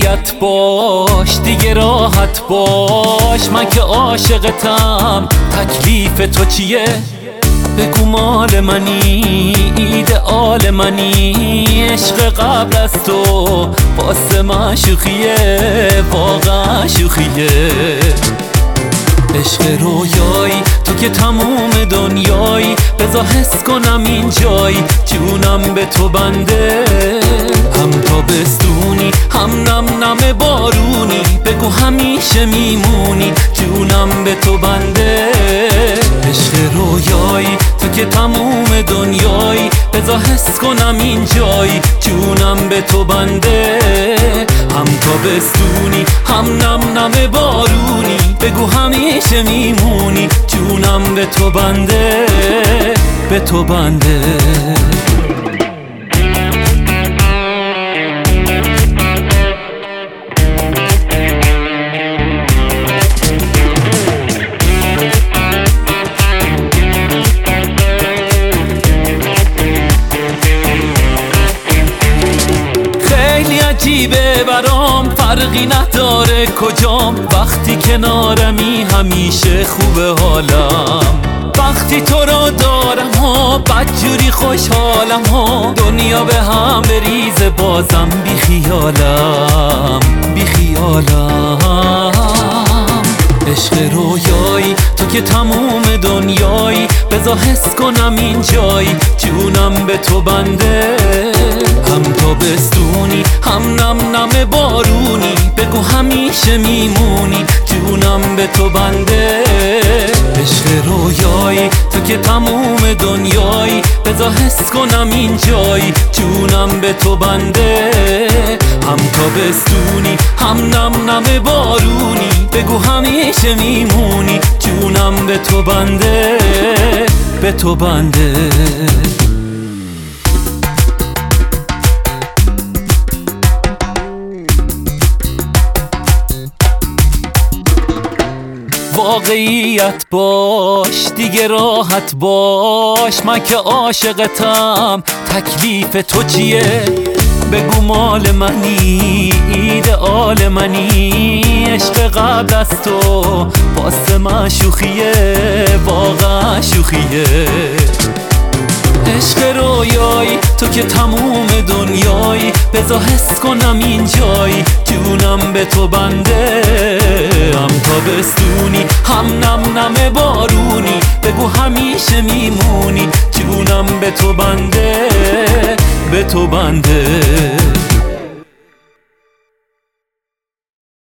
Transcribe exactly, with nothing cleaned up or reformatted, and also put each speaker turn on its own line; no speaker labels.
واقعیت باش، دیگه راحت باش، من که عاشقتم، تکلیف تو چیه؟ بگو مال منی، ایدئال منی، عشق قبل از تو واسه من شوخیه، واقعا شوخیه. عشق رویایی تو که تموم دنیایی، بذار حس کنم این جای جونم به تو بنده، هم تابستونی هم نم نم بارونی، بگو همیشه میمونی جونم به تو بنده. عشق رویایی تو که تموم دنیایی، بذار حس کنم این جای جونم به تو بنده، هم تابستونی هم نم نم بارونی، بگو همیشه میمونی جونم به تو بنده، به تو بنده. عجیبه برام، فرقی نداره کجام، وقتی کنارمی همیشه خوبه حالم، وقتی تو رو دارم ها بدجوری خوشحالم ها، دنیا به هم بریزه بازم بی خیالم، بی خیالم. عشق رویایی تو که تموم دنیایی، بذار حس کنم این جای جونم به تو بنده، هم تابستونی هم نم نم بارونی، بگو همیشه میمونی جونم به تو بنده. عشق رویایی تو که تموم دنیایی، بذار حس کنم این جای جونم به تو بنده، هم تابستونی هم نم نم بارونی، بگو همیشه میمونی جونم به تو بنده، به تو بنده. واقعیت باش، دیگه راحت باش، من که عاشقتم، تکلیف تو چیه؟ بگو مال منی، ایدئال منی، عشق قبل از تو واسه من شوخیه، واقعا شوخیه. عشق رویایی تو که تموم دنیایی، بذار حس کنم این جای جونم به تو بنده، هم تابستونی هم نم نم بارونی، بگو همیشه میمونی جونم به تو بنده، به تو بنده.